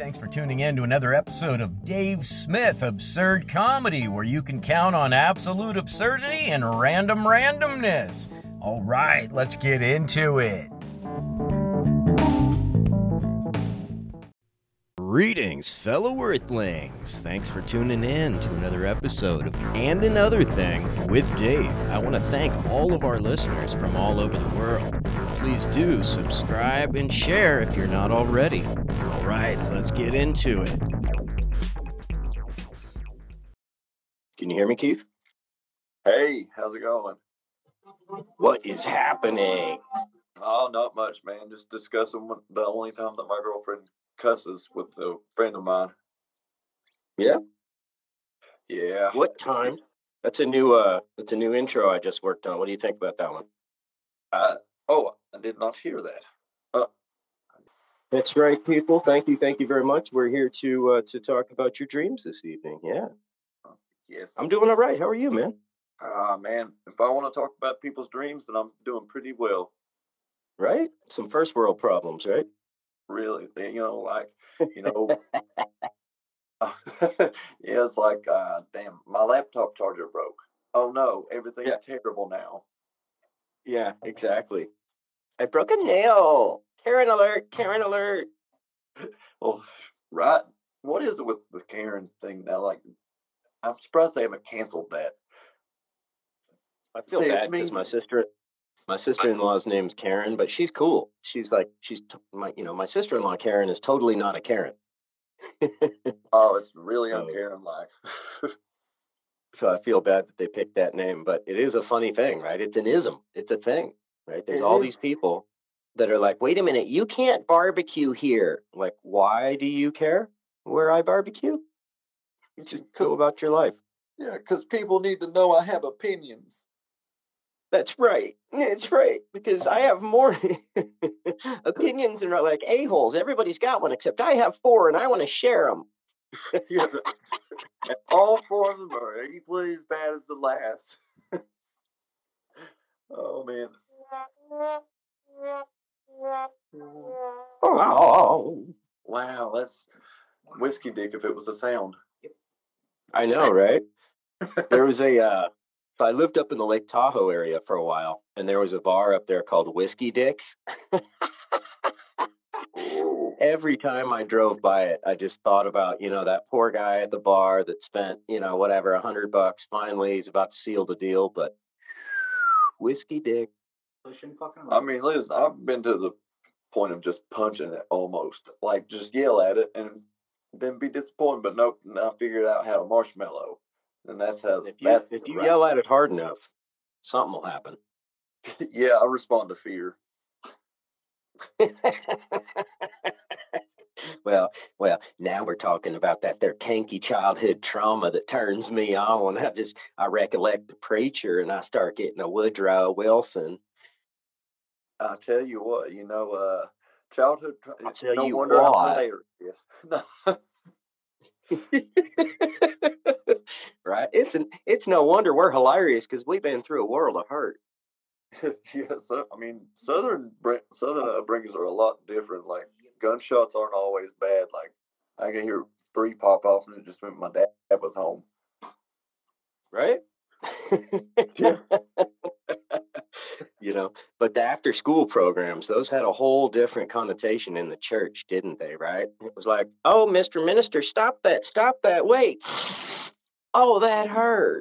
Thanks for tuning in to another episode of Dave Smith Absurd Comedy, where you can count on absolute absurdity and random randomness. All right, let's get into it. Greetings, fellow Earthlings. Thanks for tuning in to another episode of And Another Thing with Dave. I want to thank all of our listeners from all over the world. Please do subscribe and share if you're not already. All right, let's get into it. Can you hear me, Keith? Hey, how's it going? What is happening? Oh, not much, man. Just discussing the only time that my girlfriend cusses with a friend of mine. Yeah? Yeah. What time? That's a new intro I just worked on. What do you think about that one? I did not hear that. That's right, people. Thank you very much. We're here to talk about your dreams this evening. Yeah. Yes. I'm doing all right. How are you, man? Man, if I want to talk about people's dreams, then I'm doing pretty well. Right? Some first world problems, right? Really, yeah, it's like, damn, my laptop charger broke. Oh no, everything's terrible now. Yeah, exactly. I broke a nail. Karen alert, Karen alert. Well, right. What is it with the Karen thing now? Like, I'm surprised they haven't canceled that. I feel bad because my sister-in-law's name's Karen, but she's cool. My sister-in-law Karen is totally not a Karen. Oh, it's really un-Karen-like. So I feel bad that they picked that name, but it is a funny thing, right? It's an ism. It's a thing, right? There's all these people that are like, wait a minute, you can't barbecue here. Like, why do you care where I barbecue? Just go about your life. Yeah, because people need to know I have opinions. That's right. It's right. Because I have more opinions than like a-holes. Everybody's got one, except I have 4 and I want to share them. Yeah. All 4 of them are equally as bad as the last. Oh, man. Oh. Wow, that's whiskey dick if it was a sound. I know, right? There was so I lived up in the Lake Tahoe area for a while, and there was a bar up there called Whiskey Dick's. Every time I drove by it, I just thought about, that poor guy at the bar that spent, whatever, $100. Finally, he's about to seal the deal, but Whiskey Dick. I mean, listen, I've been to the point of just punching it almost. Like, just yell at it and then be disappointed, but nope, now figured out how to marshmallow. And that's how. If you yell at it hard enough, something will happen. Yeah, I respond to fear. Well, now we're talking about that there kinky childhood trauma that turns me on. I recollect the preacher and I start getting a Woodrow Wilson. I tell you what, childhood. I'll tell no you wonder what. I'm hilarious. No. Right? It's no wonder we're hilarious because we've been through a world of hurt. Yeah, so I mean, Southern upbringings are a lot different. Like, gunshots aren't always bad. Like, I can hear 3 pop off, and it just meant my dad was home. Right? Yeah. But the after school programs, those had a whole different connotation in the church, didn't they? Right? It was like, oh, Mr. Minister, stop that, wait. Oh, that hurt.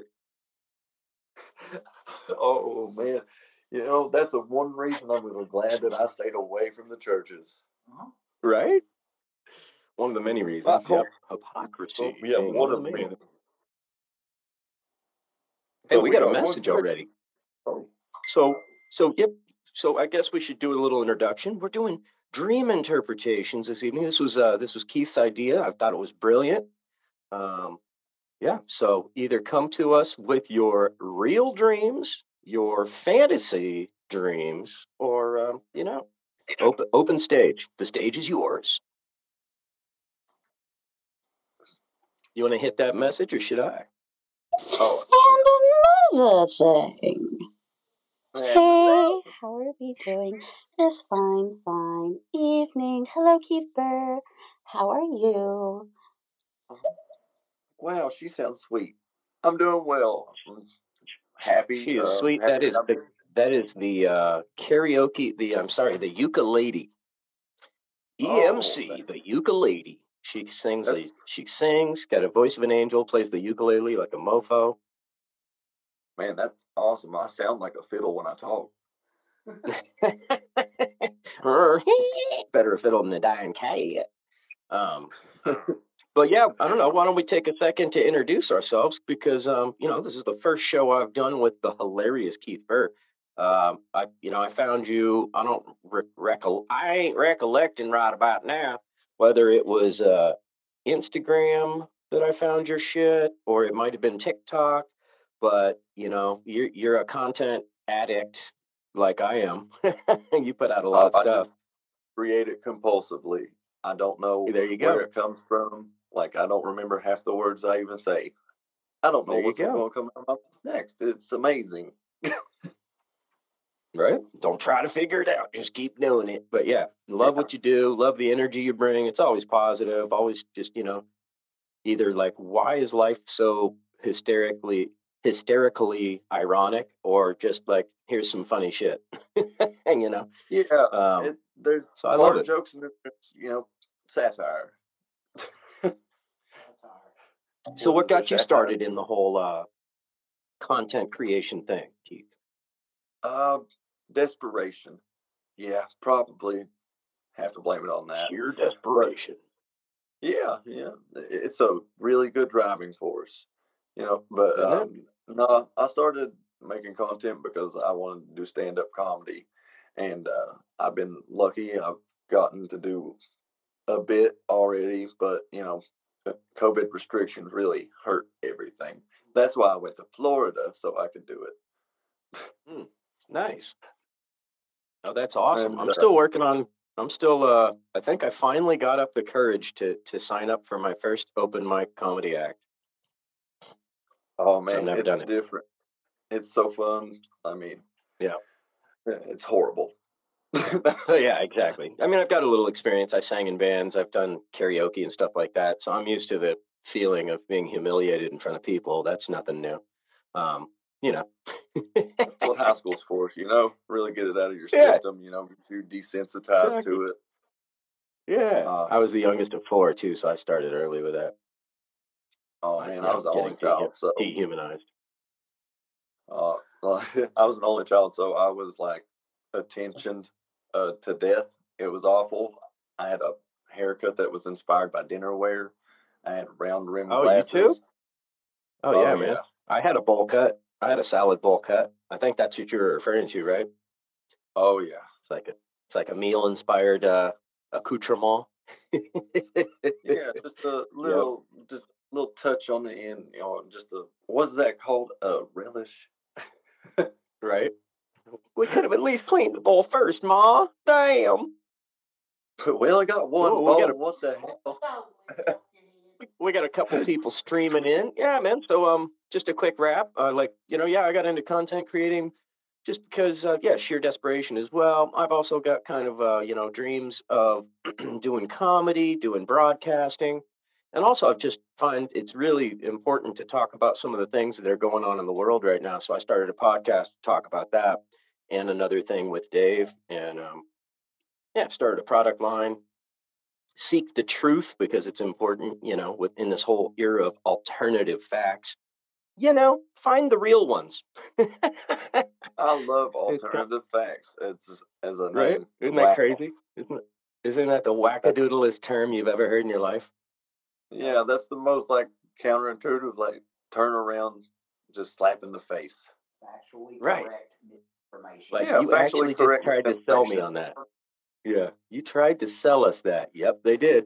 Oh, man. That's the one reason I'm really glad that I stayed away from the churches. Right? One of the many reasons. Hypocrisy. Yeah, one of many. Hey, we got a message already. Oh. So I guess we should do a little introduction. We're doing dream interpretations this evening. This was Keith's idea. I thought it was brilliant. So either come to us with your real dreams, your fantasy dreams, or open stage. The stage is yours. You want to hit that message, or should I? And another thing. Hey, how are we doing? Just fine. Evening. Hello, Keith Burr. How are you? Wow, she sounds sweet. I'm doing well. I'm happy. She is sweet. Happy that I'm That is the karaoke. The ukulele. Oh, EMC, the ukulele. She sings. that's She sings. Got a voice of an angel. Plays the ukulele like a mofo. man, that's awesome. I sound like a fiddle when I talk. Better a fiddle than a dying cat. But yeah, I don't know. Why don't we take a second to introduce ourselves? Because this is the first show I've done with the hilarious Keith Burr. I found you. I don't I ain't recollecting right about now whether it was Instagram that I found your shit, or it might have been TikTok. But you're a content addict like I am. You put out a lot of I stuff. just create it compulsively. I don't know There you go. where it comes from. Like, I don't remember half the words I even say. I don't know There you what's going go. to come out next. It's amazing. Right? Don't try to figure it out. Just keep doing it. But yeah, love what you do. Love the energy you bring. It's always positive. Always just, either like, why is life so hysterically ironic, or just like, here's some funny shit. Yeah, there's So I love hard it. jokes and there's, satire. So what got you Satire. started in the whole content creation thing, Keith? Desperation. Yeah, probably have to blame it on that. Sheer desperation. Yeah, it's a really good driving force, But Isn't no, I started making content because I wanted to do stand-up comedy, and I've been lucky. I've gotten to do a bit already, but COVID restrictions really hurt everything. That's why I went to Florida so I could do it. Nice. Oh, that's awesome. And I'm still working on. I think I finally got up the courage to sign up for my first open mic comedy act. oh So I've man, never it's done it. different. It's so fun. I mean, Yeah. it's horrible. Yeah, exactly. I mean, I've got a little experience. I sang in bands. I've done karaoke and stuff like that. So I'm used to the feeling of being humiliated in front of people. That's nothing new. That's what high school's for, really get it out of your Yeah. system, get you desensitized to it. Yeah. I was the youngest of four too, so I started early with that. Oh man, I was the only child, so dehumanized. I was an only child, so I was like attentioned to death. It was awful. I had a haircut that was inspired by dinnerware. I had round rim glasses. You too? Oh yeah, man. I had a bowl cut. I had a salad bowl cut. I think that's what you're referring to, right? Oh yeah. It's like a meal inspired accoutrement. Yeah, just a little touch on the end, just what's that called? A relish. Right. We could have at least cleaned the bowl first, Ma. Damn. We only got one bowl. What the hell? We got a couple people streaming in. Yeah, man. So just a quick wrap. I got into content creating just because sheer desperation as well. I've also got kind of dreams of doing comedy, doing broadcasting. And also I've just find it's really important to talk about some of the things that are going on in the world right now. So I started a podcast to talk about that, and another thing with Dave, and started a product line. Seek the truth because it's important, within this whole era of alternative facts. Find the real ones. I love alternative facts. It's as a name. Right? Isn't that crazy? Isn't that the wackadoodlest term you've ever heard in your life? Yeah, that's the most like counterintuitive, like turn around, just slap in the face. Factually Right. correct information. Like Yeah, you factually actually just correct tried to sell me information. on that. Yeah, you tried to sell us that. Yep, they did.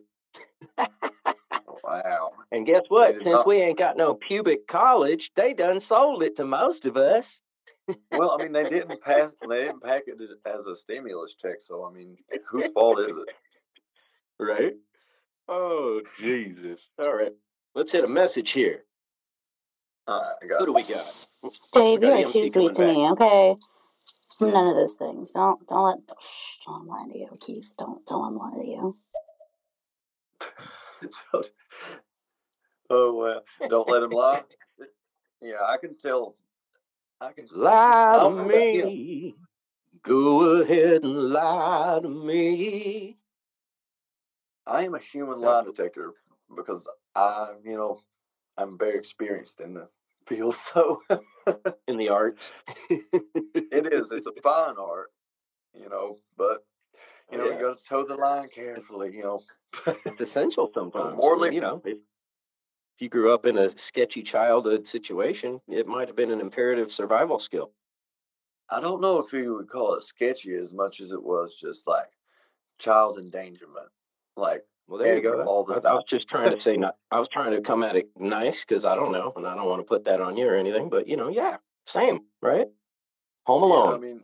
Wow. And guess what? did Since not. we ain't got no pubic college, they done sold it to most of us. Well, I mean, they didn't package it as a stimulus check. So, I mean, whose fault is it? Right? Oh, Jesus. All right. Let's hit a message here. I got Who do we got? Dave, We got you are EMC too sweet to coming me, okay? None of those things. Don't let him lie to you, Keith. Don't let him lie to you. So, oh well, don't let him lie. Yeah, I can tell. I Lie to don't know about him. me. Go ahead and lie to me. I am a human lie detector because I'm very experienced in the field. So In the arts. it is. It's a fine art, but you Yeah. got to toe the line carefully. It's essential sometimes. Morally, If you grew up in a sketchy childhood situation, it might have been an imperative survival skill. I don't know if you would call it sketchy as much as it was just like child endangerment, like Well, there you all go. the I time. was just trying to say, I was trying to come at it nice because I don't know, and I don't want to put that on you or anything. But yeah, same, right? Home Yeah, I Alone. mean,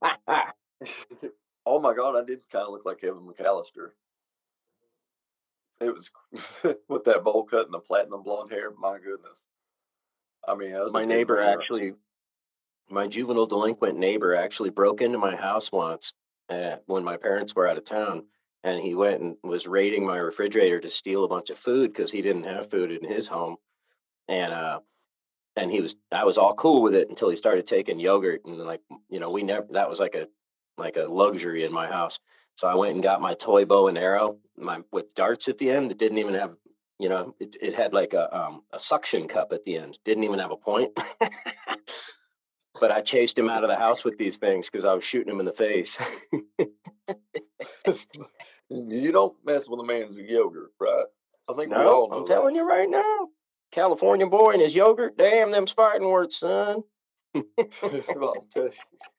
oh my God, I did kind of look like Kevin McAllister. It was with that bowl cut and the platinum blonde hair. My goodness. I mean, I was My neighbor actually, my juvenile delinquent neighbor actually broke into my house once when my parents were out of town, and he went and was raiding my refrigerator to steal a bunch of food because he didn't have food in his home, and I was all cool with it until he started taking yogurt, and we never, that was like a luxury in my house. So I went and got my toy bow and arrow, with darts at the end that didn't even have, it had like a suction cup at the end, didn't even have a point. But I chased him out of the house with these things because I was shooting him in the face. You don't mess with a man's yogurt, right? I think we all No, know I'm telling you right now, California boy and his yogurt, damn them fighting words, son. that.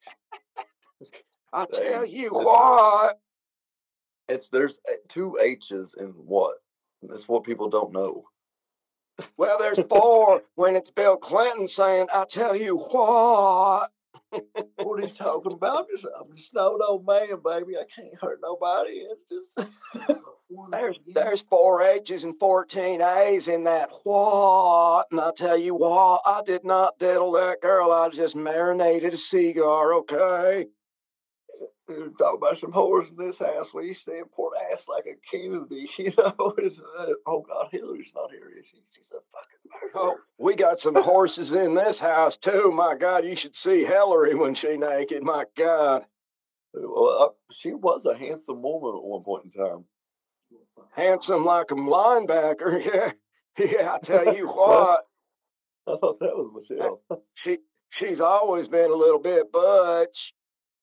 I'll tell you what. There's 2 H's in what? That's what people don't know. Well, there's 4 when it's Bill Clinton saying, "I tell you what." What are you talking about? I'm just an old man, baby. I can't hurt nobody. It's just there's 4 H's and 14 A's in that what. And I tell you what, I did not diddle that girl. I just marinated a cigar, okay? Talk about some whores in this house. We used to import ass like a Kennedy, oh God, Hillary's not here, is she? She's a fucking murderer. Oh, we got some horses in this house too. My God, you should see Hillary when she naked. My God. Well, she was a handsome woman at one point in time. Handsome like a linebacker, yeah. Yeah, I tell you what. I thought that was Michelle. She's always been a little bit butch.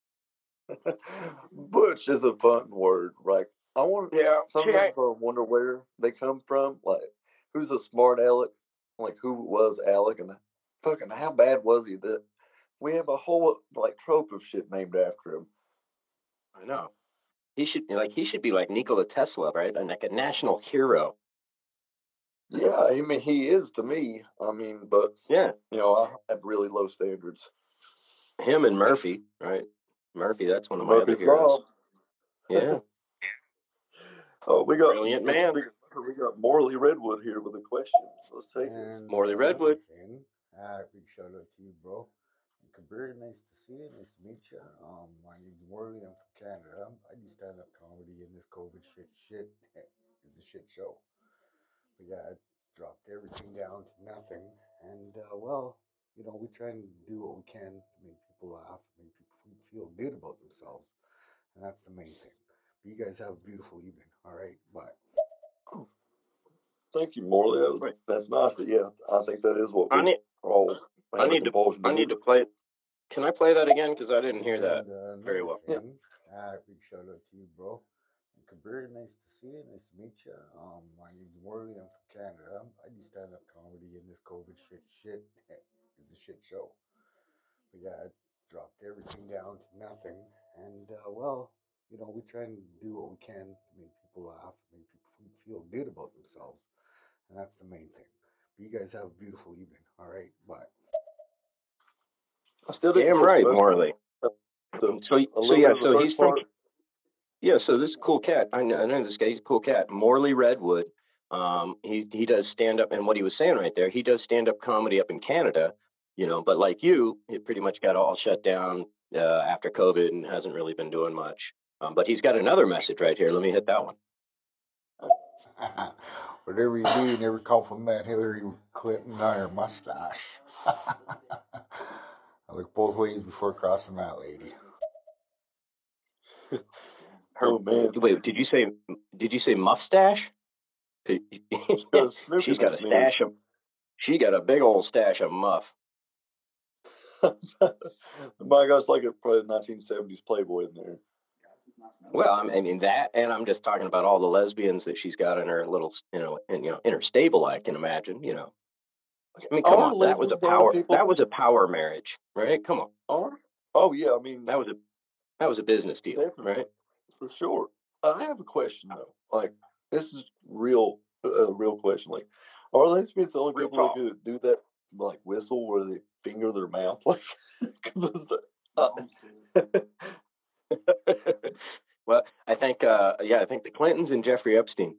Butch is a fun word, right? Sometimes I wonder where they come from. Like, who's a smart aleck? Like, who was Alec? And fucking, how bad was he that we have a whole trope of shit named after him? I know. He should be like Nikola Tesla, right? And like a national hero. Yeah, I mean, he is to me. I mean, but yeah, I have really low standards. Him and Murphy, right? Murphy, that's one of my other heroes. Yeah. Oh, we got brilliant man. We got Morley Redwood here with a question. Let's take this. Morley Redwood. Big shout out to you, bro. Kabir, nice to see you. Nice to meet you. My name's Morley. I'm from Canada. I do stand-up comedy, and this COVID shit is a shit show. But yeah, I dropped everything down to nothing, and we try and do what we can to make people laugh, make people feel good about themselves, and that's the main thing. But you guys have a beautiful evening. All right, bye. Thank you, Morley. That's nice. Yeah, I think that is what we all. I need to play. Can I play that again? Because I didn't hear that very well. Big shout out to you, bro. Kabir, nice to see you. Nice to meet you. My name's Morley. I'm from Canada. I do stand-up comedy, and this COVID shit is a shit show. But yeah, I dropped everything down to nothing, and we try and do what we can to make people laugh, make people feel good about themselves, and that's the main thing. But you guys have a beautiful evening. All right, bye. I still didn't Damn right, Morley. So he's from. Yeah, so this is a cool cat. I know this guy. He's a cool cat. Morley Redwood. He does stand up, and what he was saying right there, he does stand up comedy up in Canada. But like you, it pretty much got all shut down after COVID and hasn't really been doing much. But he's got another message right here. Let me hit that one. Whatever you do, you never compliment Hillary Clinton on her mustache. I look both ways before crossing that lady. Oh man, Wait, did you say mustache? she's got a snoot She's in her got a stash of. She got a big old stash of muff. My gosh, like probably a 1970s Playboy in there. Well, I mean that, and I'm just talking about all the lesbians that she's got in her little, in her stable. I can imagine, I mean, come Are on, that was a lesbians the only power. people That was a power marriage, right? Come on, are? Oh yeah, I mean that was a business deal, definitely right? for sure. I have a question though. Like this is real, a real question. Like, are lesbians the only Real people that talk. could do that, like whistle where they finger their mouth? Like, 'cause Well, I think, I think the Clintons and Jeffrey Epstein.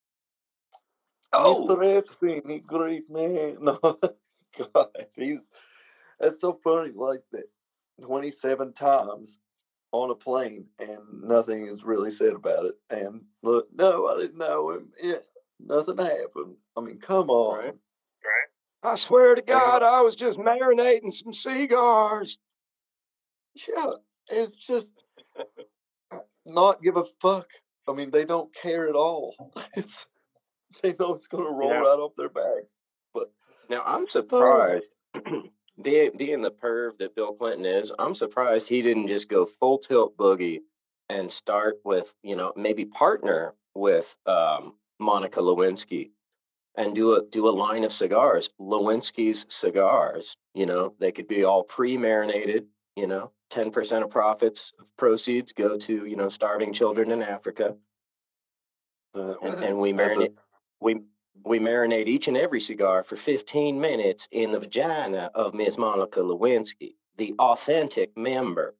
Mr. Epstein, he great man. No, God, that's so funny. Like that, 27 times on a plane, and nothing is really said about it. And look, no, I didn't know him. Yeah, nothing happened. I mean, come on. Right. I swear to And God, I was just marinating some cigars. yeah, it's just not give a fuck. I mean, they don't care at all. It's they know it's gonna roll right off their backs. But Now I'm surprised, being the perv that Bill Clinton is, I'm surprised he didn't just go full tilt boogie and start with, maybe partner with Monica Lewinsky and do a line of cigars, Lewinsky's cigars. They could be all pre-marinated. 10% of profits of proceeds go to starving children in Africa, and we marinate we marinate each and every cigar for 15 minutes in the vagina of Miss Monica Lewinsky, the authentic member.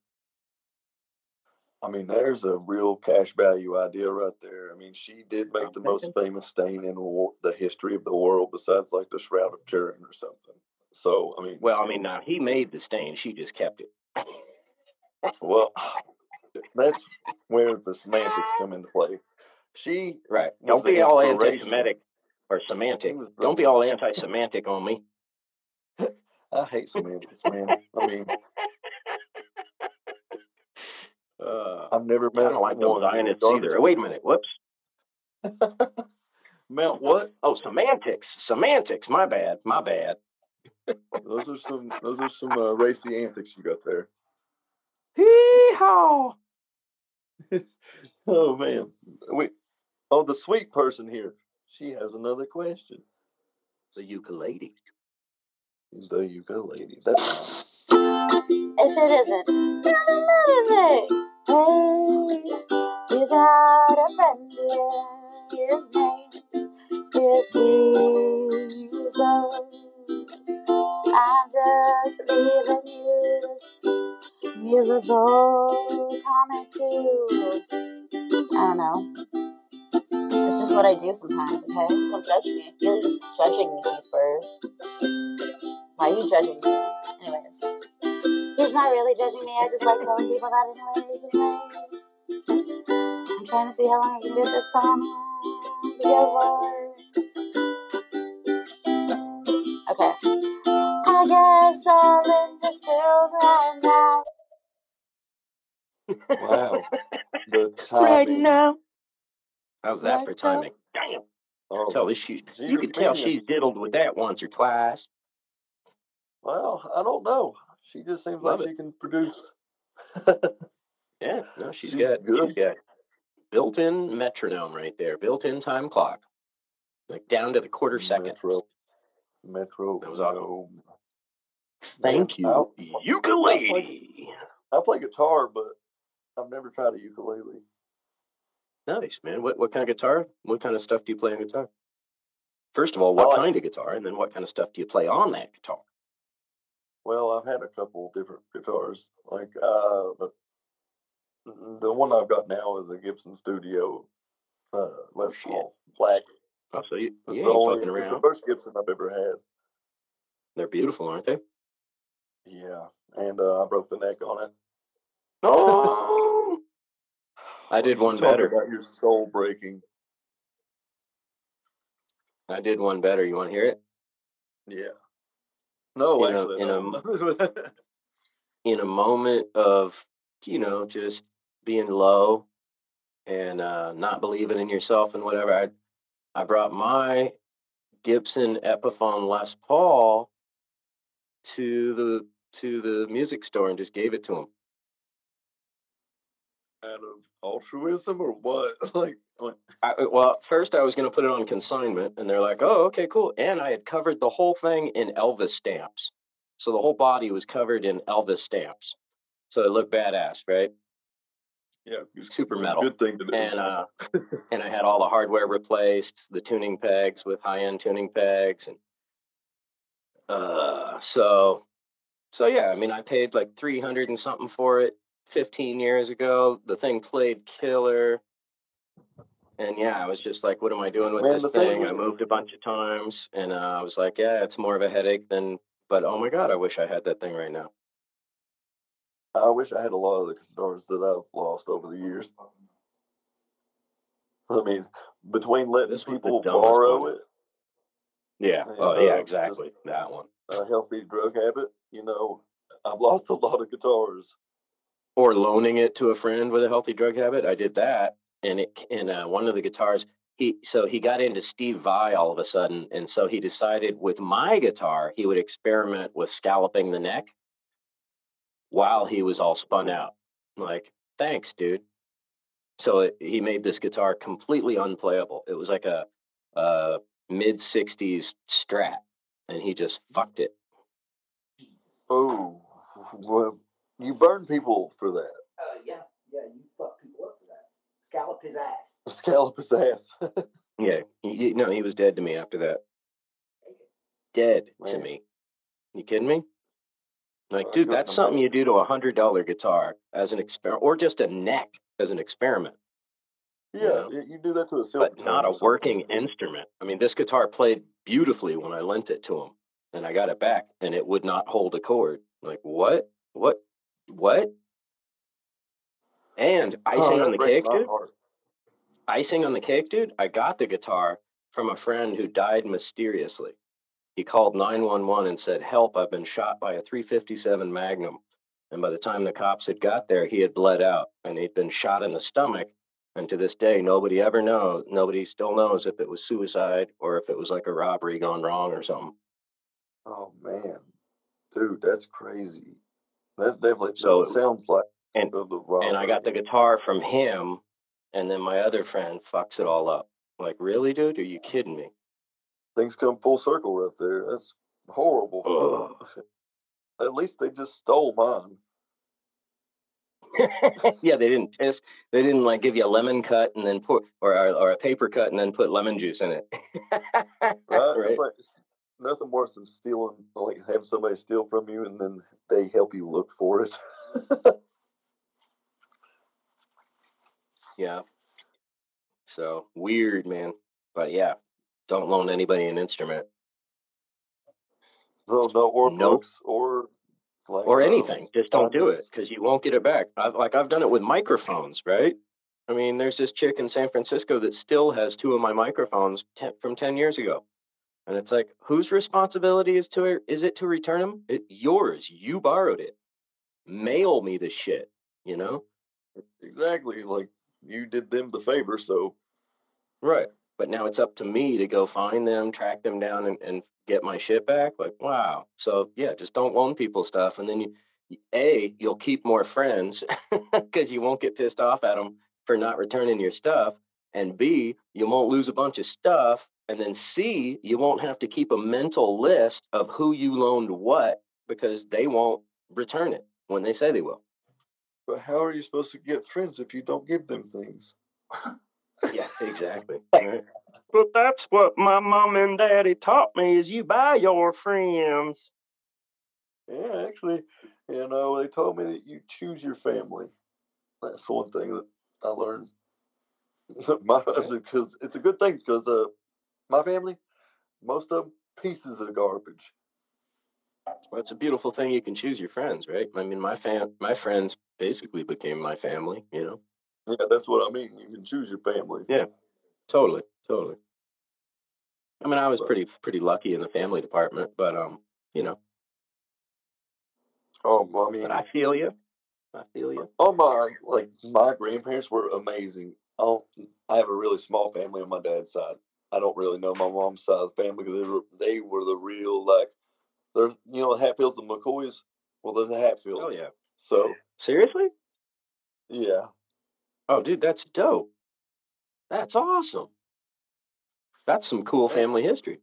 I mean, there's a real cash value idea right there. I mean, she did make the most famous stain in the history of the world, besides like the Shroud of Turin or something. So, I mean, now he made the stain; she just kept it. Well, that's where the semantics come into play. She Right. was Don't be the all inspiration. anti-Semitic or semantic. was the- Don't be all anti-semantic on me. I hate semantics, man. I mean, I've never I met don't like those one with Zionists garbage either. Wait a minute. Whoops. Mount what? Oh, semantics. My bad. Those are some racy antics you got there. Hee-haw. Oh man, the sweet person here. She has another question. The ukulele. The ukulele. That's If it isn't, then another thing. Hey, you got a friend here. His name is Keith. I'm just leaving you this musical comment too. I don't know. It's just what I do sometimes, okay? Don't judge me. I feel you judging me, Keith Burrs. Why are you judging me? Anyways. He's not really judging me. I just like telling people that anyways. I'm trying to see how long I can do this song. Okay. I guess I'll end this tune right now. wow. The timing. Right now. How's that Right for timing? now. Damn. Oh, You could tell she's diddled with that once or twice. Well, I don't know. She just seems Love like it. she can produce. Yeah, no, she's good. got built-in metronome right there, built-in time clock, like down to the quarter second. Metro. That was awesome. No. Thank you, ukulele. I play guitar, but I've never tried a ukulele. Nice, man. What kind of guitar? What kind of stuff do you play on guitar? First of all, what kind of guitar, and then what kind of stuff do you play on that guitar? Well, I've had a couple different guitars. Like, but the one I've got now is a Gibson Studio Les Paul Black. Oh, so you ain't fucking around. It's the first Gibson I've ever had. They're beautiful, aren't they? Yeah, and I broke the neck on it. Oh, I did one better. Talk about your soul breaking. I did one better. You want to hear it? Yeah. No, In a actually, in a no. in a moment of just being low and not believing in yourself and whatever, I brought my Gibson Epiphone Les Paul to the music store and just gave it to him. Out of altruism or what? Like Well, first I was going to put it on consignment, and they're like, "Oh, okay, cool." And I had covered the whole thing in Elvis stamps, so the whole body was covered in Elvis stamps, so it looked badass, right? yeah, it's Super a metal. good thing to do. And I had all the hardware replaced, the tuning pegs with high-end tuning pegs, and so yeah. I mean, I paid like 300 and something for it 15 years ago. The thing played killer. And yeah, I was just like, what am I doing with Man, this the thing thing? I is, moved a bunch of times, and I was like, yeah, it's more of a headache than, but oh my God, I wish I had that thing right now. I wish I had a lot of the guitars that I've lost over the years. I mean, between letting This was the people dumbest borrow one. it Yeah. and Oh, yeah, just exactly. That one. a healthy drug habit, I've lost a lot of guitars. Or loaning it to a friend with a healthy drug habit. I did that. And one of the guitars, he got into Steve Vai all of a sudden. And so he decided with my guitar, he would experiment with scalloping the neck while he was all spun out. I'm like, thanks, dude. So he made this guitar completely unplayable. It was like a mid '60s Strat, and he just fucked it. Oh, well, you burn people for that. Yeah, you fuck people up for that. Scallop his ass. Scallop his ass. Yeah, he was dead to me after that. Dead to Man. me. You kidding me? Like, I dude, couldn't that's something you imagine. do to $100 guitar as an experiment, or just a neck as an experiment. Yeah, you do that to a silver But not tone a or something. working instrument. I mean, this guitar played beautifully when I lent it to him, and I got it back, and it would not hold a chord. Like, what? And icing on that the breaks cake, my dude. heart. Icing on the cake, dude. I got the guitar from a friend who died mysteriously. He called 911 and said, "Help, I've been shot by a 357 Magnum." And by the time the cops had got there, he had bled out and he'd been shot in the stomach. And to this day, nobody still knows if it was suicide or if it was like a robbery gone wrong or something. Oh man, dude, that's crazy. That definitely So, sounds like and the and I robbery. got the guitar from him, and then my other friend fucks it all up. Like, really, dude? Are you kidding me? Things come full circle right there. That's horrible. Ugh. At least they just stole mine. Yeah, they didn't piss. They didn't like give you a lemon cut and then put or a paper cut and then put lemon juice in it. Right? Right? It's nothing worse than stealing, like having somebody steal from you and then they help you look for it. Yeah. So weird, man. But yeah, don't loan anybody an instrument. So no or Nope. plugs or like Or anything. Just don't do it bindings. because you won't get it back. I've done it with microphones, right? I mean, there's this chick in San Francisco that still has two of my microphones from 10 years ago. And it's like, whose responsibility is it to return them? Yours. You borrowed it. Mail me the shit, you know? Exactly. Like you did them the favor, so Right. But now it's up to me to go find them, track them down, and get my shit back. Like, wow. So yeah, just don't loan people stuff, and then you'll keep more friends because you won't get pissed off at them for not returning your stuff, and B, you won't lose a bunch of stuff, and then C, you won't have to keep a mental list of who you loaned what because they won't return it when they say they will. but how are you supposed to get friends if you don't give them things? Yeah, exactly. Right. But that's what my mom and daddy taught me: is you buy your friends. Yeah, actually, they told me that you choose your family. That's one thing that I learned. Because it's a good thing because my family, most of them pieces of garbage. Well, it's a beautiful thing. You can choose your friends, right? I mean, my friends basically became my family. Yeah, that's what I mean. You can choose your family. Yeah, totally. I mean, I was But pretty lucky in the family department, but you know, well, I but mean, I feel you. I feel you. all my grandparents were amazing. I have a really small family on my dad's side. I don't really know my mom's side of the family because they were the real like they're the Hatfields and McCoys. Well, they're the Oh Hatfields. yeah. So Seriously? yeah. Oh, dude, that's dope. That's awesome. That's some cool Man, family history.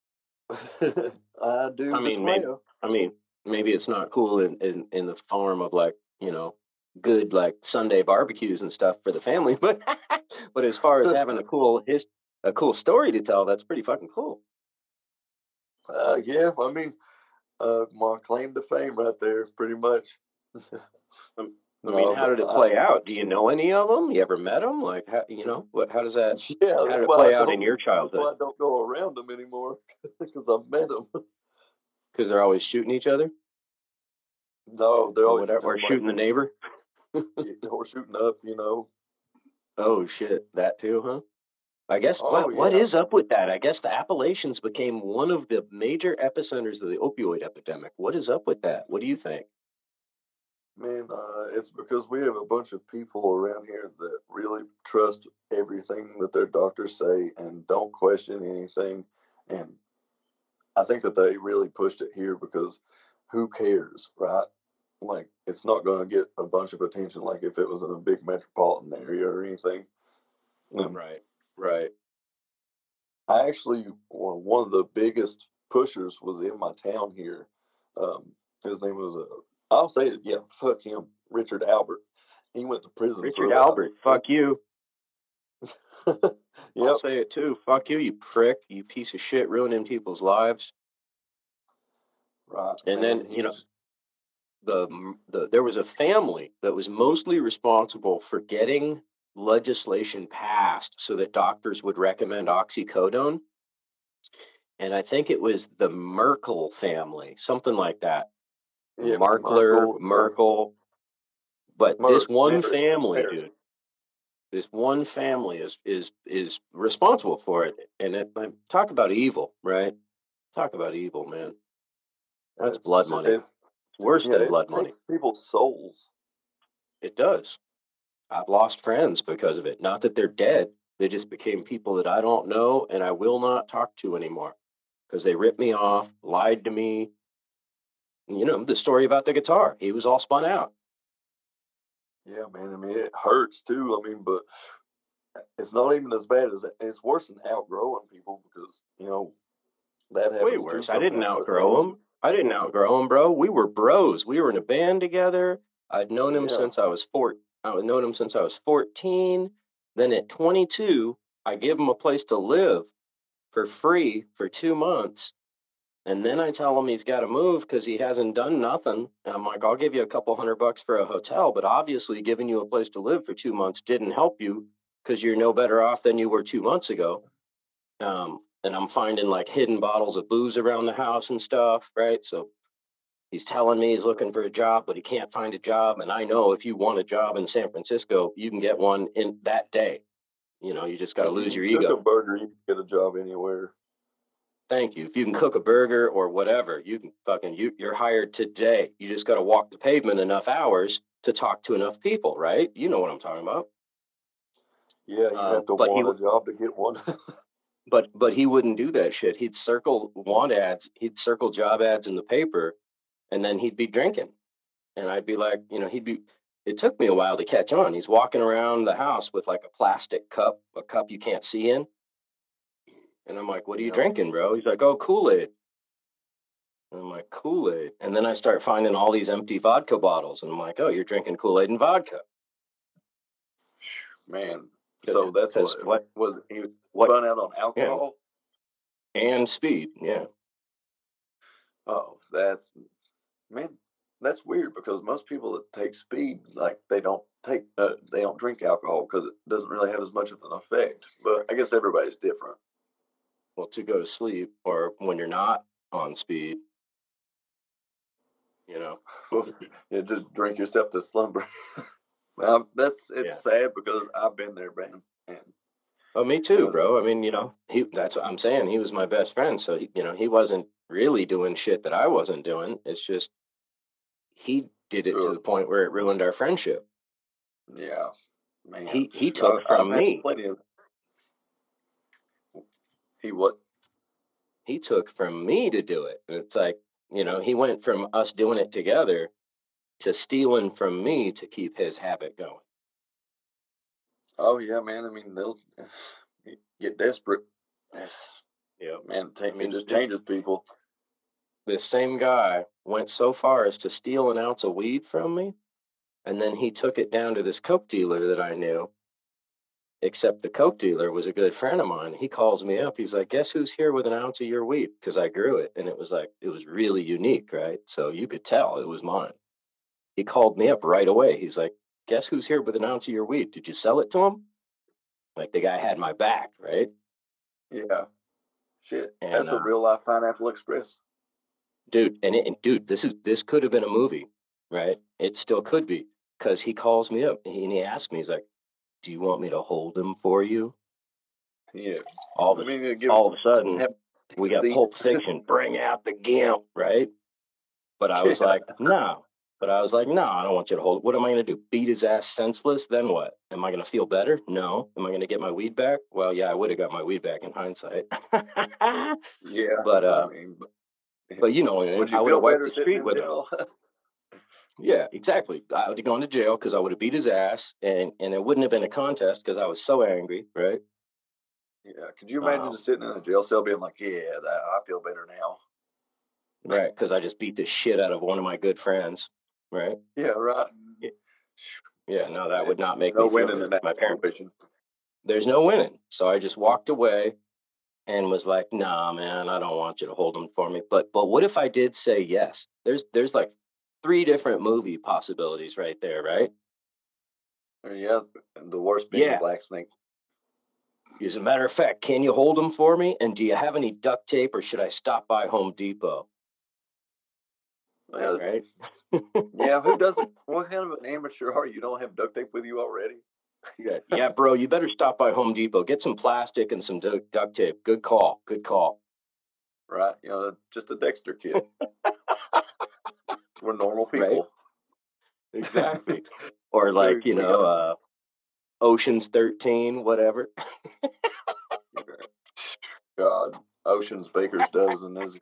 I do I mean, maybe. declare. I mean, maybe it's not cool in the form of like good like Sunday barbecues and stuff for the family, but but as far as having a cool story to tell, that's pretty fucking cool. Yeah, I mean, my claim to fame right there, pretty much. I mean, No, how but did it play out? Do you know any of them? You ever met them? Like, how, what? How does that? yeah, How did it play out in your that's childhood? why I don't go around them anymore because I've met them. Because they're always shooting each other, No, they're or always whatever, or just like shooting the neighbor. or shooting up. Oh shit, that too, huh? I guess Oh what yeah, is up with that? I guess the Appalachians became one of the major epicenters of the opioid epidemic. What is up with that? What do you think? man. It's because we have a bunch of people around here that really trust everything that their doctors say and don't question anything. And I think that they really pushed it here because who cares, right? Like, it's not going to get a bunch of attention like if it was in a big metropolitan area or anything. Right, right. I actually, well, one of the biggest pushers was in my town here. His name was, I'll say it, yeah, fuck him, Richard Albert. He went to prison for Richard about Albert, fuck you. I'll yep, say it too. Fuck you, you prick, you piece of shit, ruining people's lives. right, And man. then, there was a family that was mostly responsible for getting legislation passed so that doctors would recommend oxycodone. And I think it was the Merkel family, something like that. Yeah, Merkel. But this one family, Merrick. dude, this one family is responsible for it. And talk about evil, right? Talk about evil, man. That's blood money. It's, It's worse yeah, than it blood money. takes people's souls. It does. I've lost friends because of it. Not that they're dead. They just became people that I don't know and I will not talk to anymore because they ripped me off, lied to me. The story about the guitar. He was all spun out. Yeah, man. I mean, it hurts too. I mean, but it's not even as bad as it's worse than outgrowing people because that Way happens too worse. I didn't sometimes. But outgrow him. I didn't outgrow him, bro. We were bros. We were in a band together. I'd known him yeah, since I was 4. I had known him since I was 14. Then at 22, I gave him a place to live for free for 2 months. And then I tell him he's got to move because he hasn't done nothing. And I'm like, I'll give you a couple $100 for a hotel, but obviously giving you a place to live for 2 months didn't help you because you're no better off than you were 2 months ago. And I'm finding like hidden bottles of booze around the house and stuff, right? So he's telling me he's looking for a job, but he can't find a job. And I know if you want a job in San Francisco, you can get one in that day. You just got to if lose you your can cook ego. a burger, you can get a job anywhere. Thank you. If you can cook a burger or whatever, you can you're hired today. You just got to walk the pavement enough hours to talk to enough people, right? You know what I'm talking about. Yeah, you have to But he want a job to get one. but he wouldn't do that shit. He'd circle want ads. He'd circle job ads in the paper, and then he'd be drinking. And I'd be like, it took me a while to catch on. He's walking around the house with like a plastic cup, a cup you can't see in. And I'm like, what are you Yeah. drinking, bro? He's like, oh, Kool-Aid. And I'm like, Kool-Aid. And then I start finding all these empty vodka bottles. And I'm like, oh, you're drinking Kool-Aid and vodka. Man. So that's what was he was run out on alcohol? Yeah. And speed, yeah. Oh, that's weird because most people that take speed, like they don't drink alcohol because it doesn't really have as much of an effect. But I guess everybody's different. Well, to go to sleep or when you're not on speed, Yeah, just drink yourself to slumber. It's sad because I've been there, man. And Oh, me too, bro. I mean, that's what I'm saying. He was my best friend. So, he wasn't really doing shit that I wasn't doing. It's just he did it to Sure. the point where it ruined our friendship. Yeah, man. He took I've from had me. plenty of. He what? He took from me to do it. And it's like, he went from us doing it together to stealing from me to keep his habit going. Oh yeah, man. I mean, they'll get desperate. Yeah. Man, I mean, it just changes people. This same guy went so far as to steal an ounce of weed from me, and then he took it down to this coke dealer that I knew. Except the coke dealer was a good friend of mine. He calls me up. He's like, "Guess who's here with an ounce of your weed?" Because I grew it, and it was really unique, right? So you could tell it was mine. He called me up right away. He's like, "Guess who's here with an ounce of your weed? Did you sell it to him?" Like the guy had my back, right? Yeah. Shit, And that's a real life Pineapple Express. dude, dude, this could have been a movie, right? It still could be, because he calls me up and he asked me, he's like, "Do you want me to hold him for you?" Yeah. All of a sudden, we got Pulp Fiction, bring out the gimp, right? But I was like, no. But I was like, no, I don't want you to hold it. What am I going to do? Beat his ass senseless? Then what? Am I going to feel better? No. Am I going to get my weed back? Well, yeah, I would have got my weed back in hindsight. Yeah. But I mean, but would I you would feel have wiped better the sitting street in with him. jail? Yeah, exactly. I would have gone to jail because I would have beat his ass, and it wouldn't have been a contest because I was so angry, right? Yeah. Could you imagine just sitting in a jail cell being like, yeah, I feel better now. Right, because I just beat the shit out of one of my good friends, right? Yeah, right. Yeah, no, that would not make no me feel winning good. in that My parents, situation. there's no winning. So I just walked away and was like, "Nah, man, I don't want you to hold them for me." But what if I did say yes? There's like 3 different movie possibilities right there, right? Yeah, the worst being the Yeah. black snake. As a matter of fact, can you hold them for me? And do you have any duct tape, or should I stop by Home Depot? Well, Right? yeah, who doesn't? What kind of an amateur are you? You don't have duct tape with you already? Yeah, bro, you better stop by Home Depot. Get some plastic and some duct tape. Good call. Good call. Right, just a Dexter kit. We're normal people. Right? Exactly. Or like, Ocean's 13, whatever. God, Ocean's Baker's Dozen is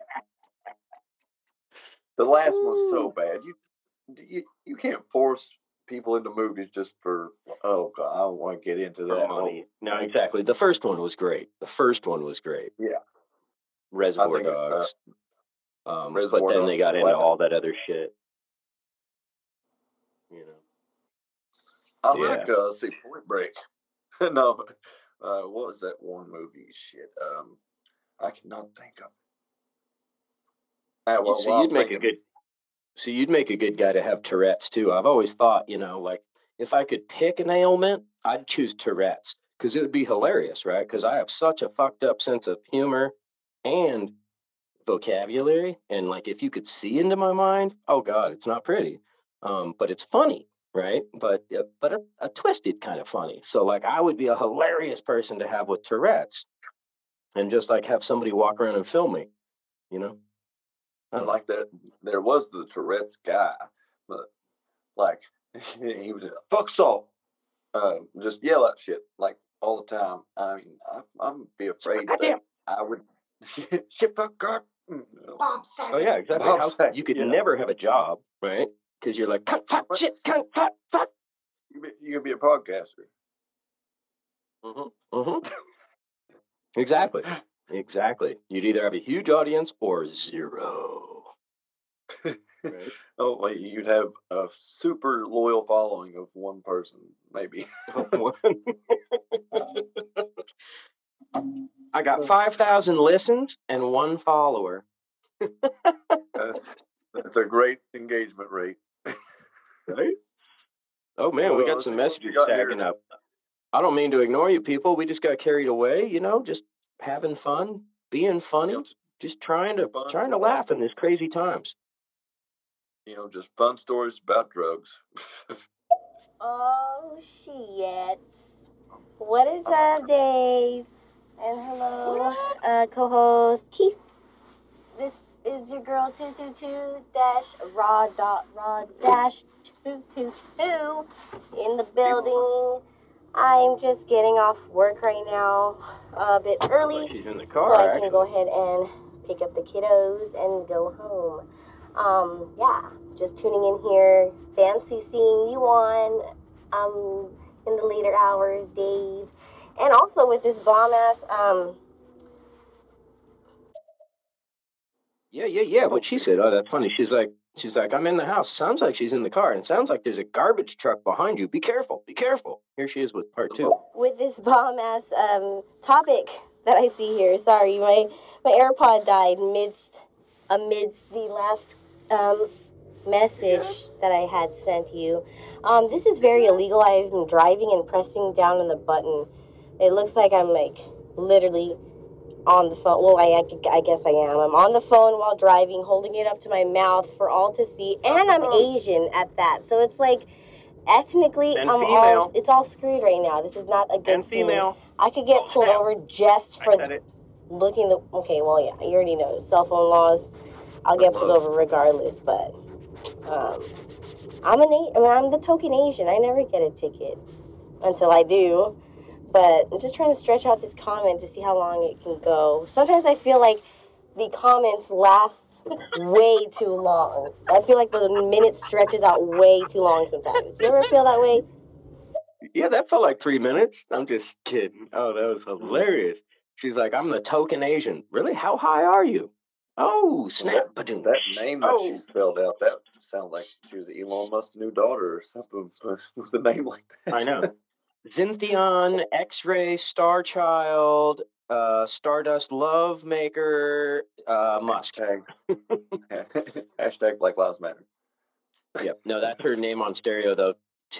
the last one's so bad. You can't force people into movies just for God, I don't want to get into For that. money. No, exactly. The first one was great. Yeah. Reservoir Dogs. Reservoir but then Dogs they got into all that other shit. I like see Point Break. No, what was that one movie? Shit, I cannot think of it. So you'd make a good guy to have Tourette's too. I've always thought, like if I could pick an ailment, I'd choose Tourette's because it would be hilarious, right? Because I have such a fucked up sense of humor and vocabulary, and like if you could see into my mind, oh God, it's not pretty, but it's funny, right? But a twisted kind of funny. So like I would be a hilarious person to have with Tourette's, and just like have somebody walk around and film me, like that. There was the Tourette's guy, but like he was fuck salt, just yell at shit like all the time. I mean, I'm be afraid that I would shit fuck God. Oh yeah, exactly. You could never have a job, right? Because you're like cunt, fuck, shit, cunt, fuck. You could be a podcaster. Exactly. You'd either have a huge audience or zero. Right? Oh, wait, you'd have a super loyal following of one person, maybe. I got 5,000 listens and 1 follower. That's a great engagement rate. Right? Oh man, we got some messages stacking up. I don't mean to ignore you people. We just got carried away, just having fun, being funny, just trying to laugh in these crazy times. Just fun stories about drugs. Oh shit. What is up, Dave? And hello, co-host Keith. This is your girl 222-raw-222 in the building. I'm just getting off work right now a bit early, She's in the so car, I can actually. go ahead and pick up the kiddos and go home. Yeah, just tuning in here. Fancy seeing you on in the later hours, Dave. And also with this bomb-ass, Yeah. What she said. Oh, that's funny. She's like, I'm in the house. Sounds like she's in the car, and it sounds like there's a garbage truck behind you. Be careful. Be careful. Here she is with part 2. with this bomb-ass topic that I see here. Sorry, my AirPod died amidst the last message that I had sent you. This is very illegal. I'm driving and pressing down on the button. It looks like I'm like literally on the phone. Well, I guess I am. I'm on the phone while driving, holding it up to my mouth for all to see, and I'm Asian at that. So it's like ethnically, And I'm female. it's all screwed right now. This is not a good And female. scene. I could get pulled snap. over just for I said it. looking the. Okay, well, yeah, you already know cell phone laws. I'll get pulled over regardless, but I'm the token Asian. I never get a ticket until I do. But I'm just trying to stretch out this comment to see how long it can go. Sometimes I feel like the comments last way too long. I feel like the minute stretches out way too long sometimes. You ever feel that way? Yeah, that felt like 3 minutes. I'm just kidding. Oh, that was hilarious. She's like, I'm the token Asian. Really? How high are you? Oh, snap. That name that she spelled out, that sounded like she was Elon Musk's new daughter or something with a name like that. I know. Zintheon, X-Ray, Starchild, Stardust Love Maker, Musk. Hashtag Black Lives Matter. Yep. No, that's her name on stereo though.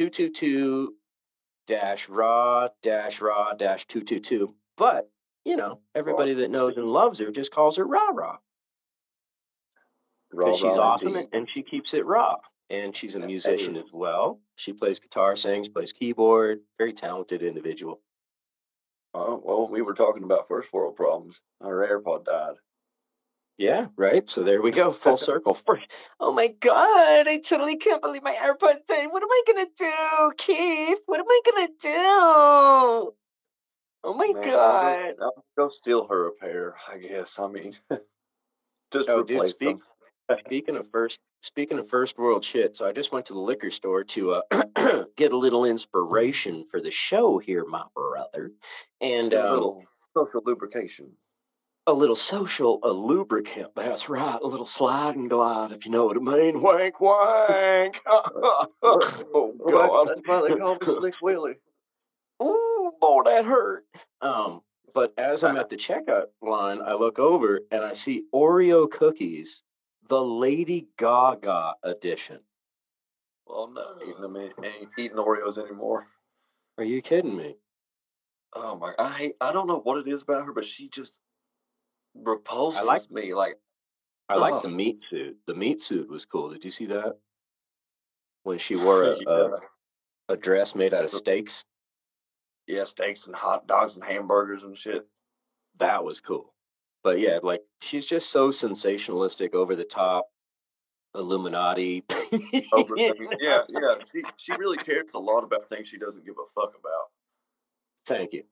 222-raw-222. But, you know, everybody that knows and loves her just calls her Raw. Because she's awesome and she keeps it raw. And she's a musician as well. She plays guitar, sings, plays keyboard. Very talented individual. Oh, well, we were talking about first world problems. Our AirPod died. Yeah, right. So there we go. Full circle. Oh my God. I totally can't believe my AirPods died. What am I going to do, Keith? What am I going to do? Oh my God. I'll go steal her a pair, I guess. I mean, just replace them. Speaking of first world shit, so I just went to the liquor store to get a little inspiration for the show here, my brother, and a little social lubrication. A lubricant. That's right. A little slide and glide, if you know what I mean. Wank, wank. Oh God! That's why they call me Slick Willie. Ooh, boy, that hurt. But as I'm at the checkout line, I look over and I see Oreo cookies. The Lady Gaga edition. Well, I'm not eating them. Ain't eating Oreos anymore. Are you kidding me? Oh my! I don't know what it is about her, but she just repulses me. I like the meat suit. The meat suit was cool. Did you see that? When she wore a dress made out of steaks. Yeah, steaks and hot dogs and hamburgers and shit. That was cool. But yeah, like she's just so sensationalistic, over the top, Illuminati. Yeah. She really cares a lot about things she doesn't give a fuck about. Thank you.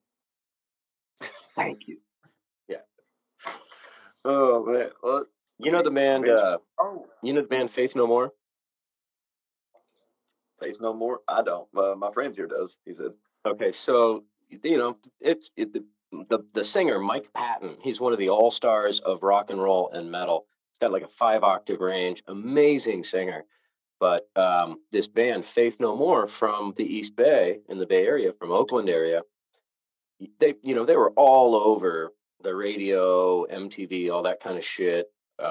Yeah. Oh man. Well, you know the band. You know the band Faith No More. Faith No More. I don't. My friend here does. He said. Okay, so you know the singer Mike Patton. He's one of the all-stars of rock and roll and metal. He's got like a 5-octave range. Amazing singer. But this band Faith No More from the East Bay in the Bay Area, from Oakland area, they were all over the radio, MTV, all that kind of shit.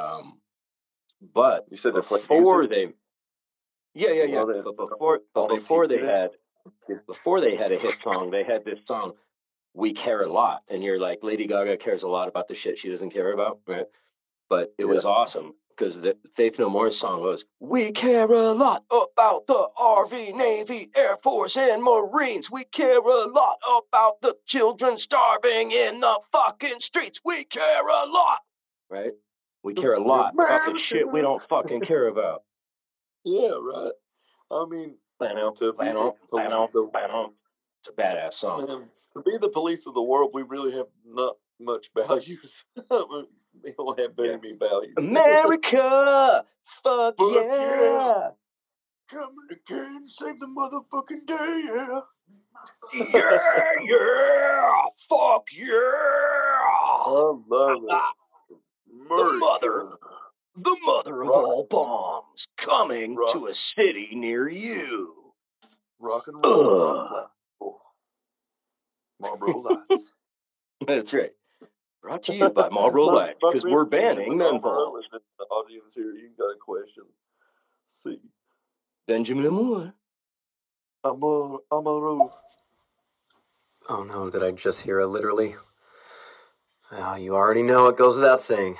But you said before they, yeah. But before they had a hit song, they had this song, "We Care a Lot," and you're like, Lady Gaga cares a lot about the shit she doesn't care about, right? But it was awesome. because the Faith No More song was, "We care a lot about the Army, Navy, Air Force, and Marines. We care a lot about the children starving in the fucking streets. We care a lot." Right? We care a lot about the shit we don't fucking care about. Yeah, right. I mean, to be It's a badass song. to be the police of the world, we really have not much values. We don't have very many values. America! Fuck Fuck yeah! Coming again, save the motherfucking day, yeah. Yeah! Fuck yeah! I love it. The mother of all bombs coming to a city near you. Rock and roll. Marlboro Lights. That's right. Brought to you by Marlboro Lights, because we're banning menthol. In the audience here, you got a question. See. Benjamin Amour. Amaro. Oh no, did I just hear a literally? You already know it goes without saying.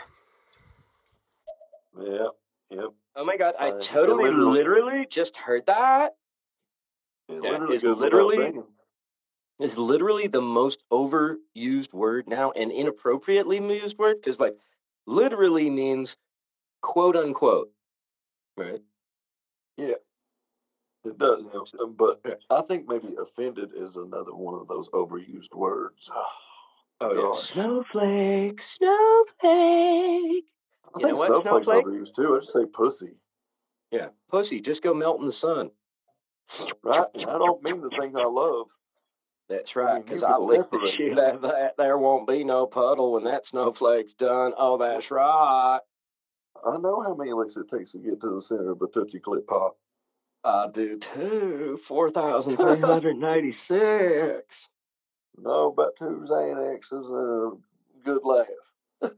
Yeah, yep. Oh my god, I totally literally just heard that. It literally goes without saying. Is literally the most overused word now, and inappropriately used word, because like literally means quote unquote, right? Yeah, it does. But I think maybe offended is another one of those overused words. Oh yeah, snowflake, snowflake. I think snowflake's overused too. I just say pussy. Yeah, pussy. Just go melt in the sun. Right, and I don't mean the thing I love. That's right, because I lick the shit out of that. There won't be no puddle when that snowflake's done. Oh, that's right. I know how many licks it takes to get to the center of a Tootsie Clip Pop. I do too. 4,396. No, about 2 Xanax is a good laugh.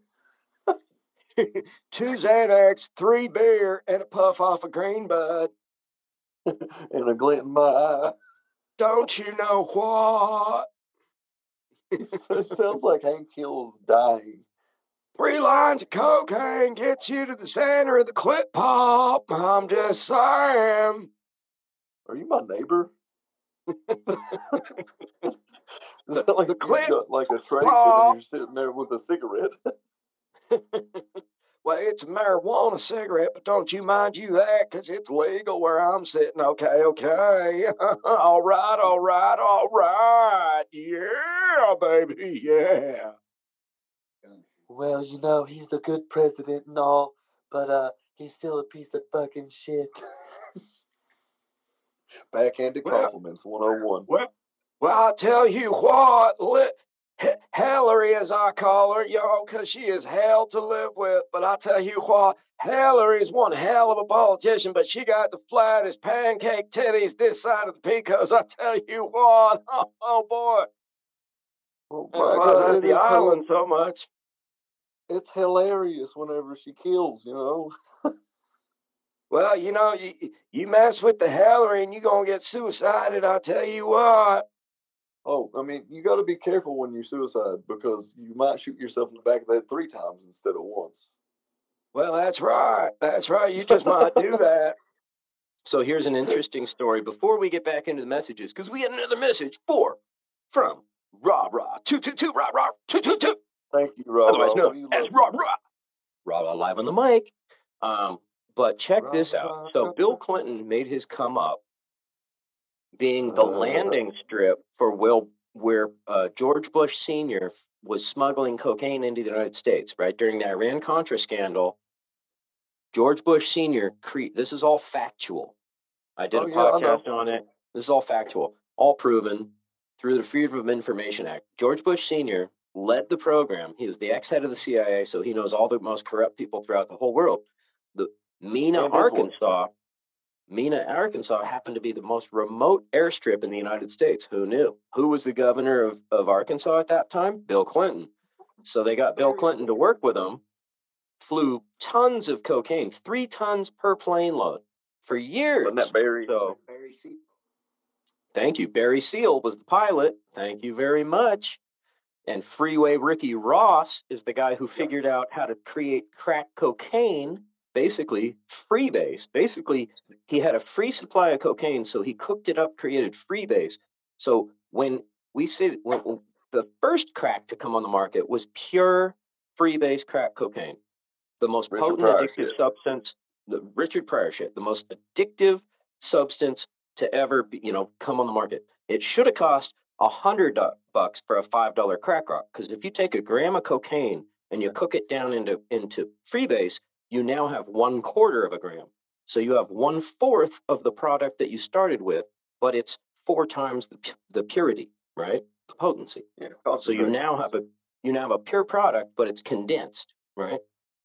2 Xanax, 3 beer, and a puff off a green bud. And a glint in my eye. Don't you know what? It sounds like Hank Hill's dying. 3 lines of cocaine gets you to the center of the clip pop. I'm just saying. Are you my neighbor? Is that like you got like a tray and then you're sitting there with a cigarette? Well, it's a marijuana cigarette, but don't you mind you that, because it's legal where I'm sitting. Okay. All right. Yeah, baby, yeah. Well, you know, he's a good president and all, but he's still a piece of fucking shit. Backhanded compliments 101. Well, I tell you what, Hillary, as I call her, because she is hell to live with. But I tell you what, Hillary is one hell of a politician, but she got the flattest pancake titties this side of the Pecos. I tell you what, oh boy. That's why I was at the island so much. It's hilarious whenever she kills, you know. Well, you know, you mess with the Hillary and you're going to get suicided, I tell you what. Oh, I mean, you got to be careful when you suicide, because you might shoot yourself in the back of the head 3 times instead of once. Well, that's right. You just might do that. So here's an interesting story before we get back into the messages, because we had another message from Rah 222 Rah 222. Thank you, Rah. Otherwise known as Rah. Rah live on the mic. But check this out. So Bill Clinton made his come up being the landing strip for where George Bush Sr. was smuggling cocaine into the United States, right? During the Iran-Contra scandal, George Bush Sr. This is all factual. I did a podcast on it. This is all factual, all proven through the Freedom of Information Act. George Bush Sr. led the program. He was the ex-head of the CIA, so he knows all the most corrupt people throughout the whole world. Mena, Arkansas happened to be the most remote airstrip in the United States. Who knew? Who was the governor of Arkansas at that time? Bill Clinton. So they got Bill Clinton to work with them, flew tons of cocaine, 3 tons per plane load for years. Wasn't that Barry? Barry Seal. Thank you. Barry Seal was the pilot. Thank you very much. And Freeway Ricky Ross is the guy who figured out how to create crack cocaine basically freebase. Basically, he had a free supply of cocaine, so he cooked it up, created freebase. So when the first crack to come on the market was pure freebase crack cocaine, the most Richard potent Pryor addictive shit. substance, the Richard Pryor shit, the most addictive substance to ever be, come on the market. It should have cost $100 for a $5 crack rock, because if you take a gram of cocaine and you cook it down into freebase, you now have 1/4 of a gram. So you have 1/4 of the product that you started with, but it's 4 times the purity, right? The potency. Yeah, So you now have a pure product, but it's condensed, right?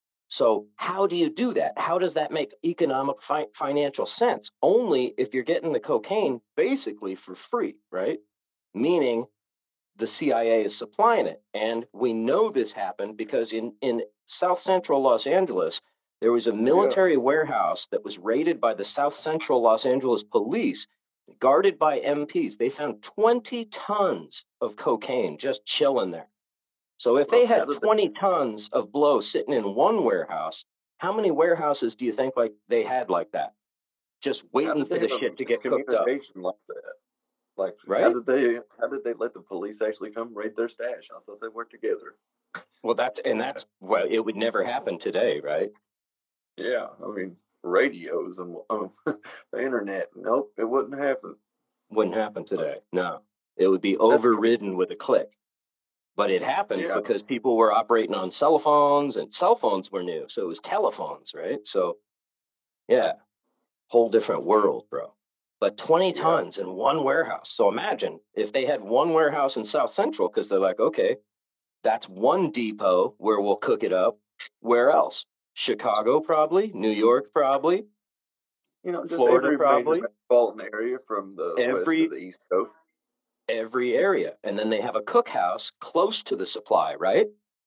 So how do you do that? How does that make economic financial sense? Only if you're getting the cocaine basically for free, right? Meaning the CIA is supplying it. And we know this happened because in South Central Los Angeles, there was a military warehouse that was raided by the South Central Los Angeles police, guarded by MPs. They found 20 tons of cocaine just chilling there. So if they had 20 tons of blow sitting in one warehouse, how many warehouses do you think like they had like that? Just waiting for the shit to get cooked up. Like that. Like, right? How did they let the police actually come raid their stash? I thought they worked together. Well, that's it would never happen today, right? Yeah, I mean, radios and the internet. Nope, it wouldn't happen. Wouldn't happen today. No, it would be overridden with a click. But it happened because people were operating on cell phones, and cell phones were new. So it was telephones, right? So, yeah, whole different world, bro. But 20 tons in one warehouse. So imagine if they had one warehouse in South Central, because they're like, okay, that's one depot where we'll cook it up. Where else? Chicago, probably. New York, probably. Just Florida, every probably. major metropolitan area from the west to the East Coast. Every area. And then they have a cookhouse close to the supply, right?